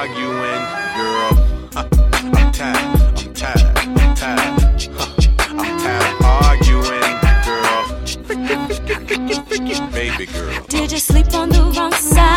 arguing, girl. I'm tired of arguing, girl. Baby girl. Did you sleep on the wrong side?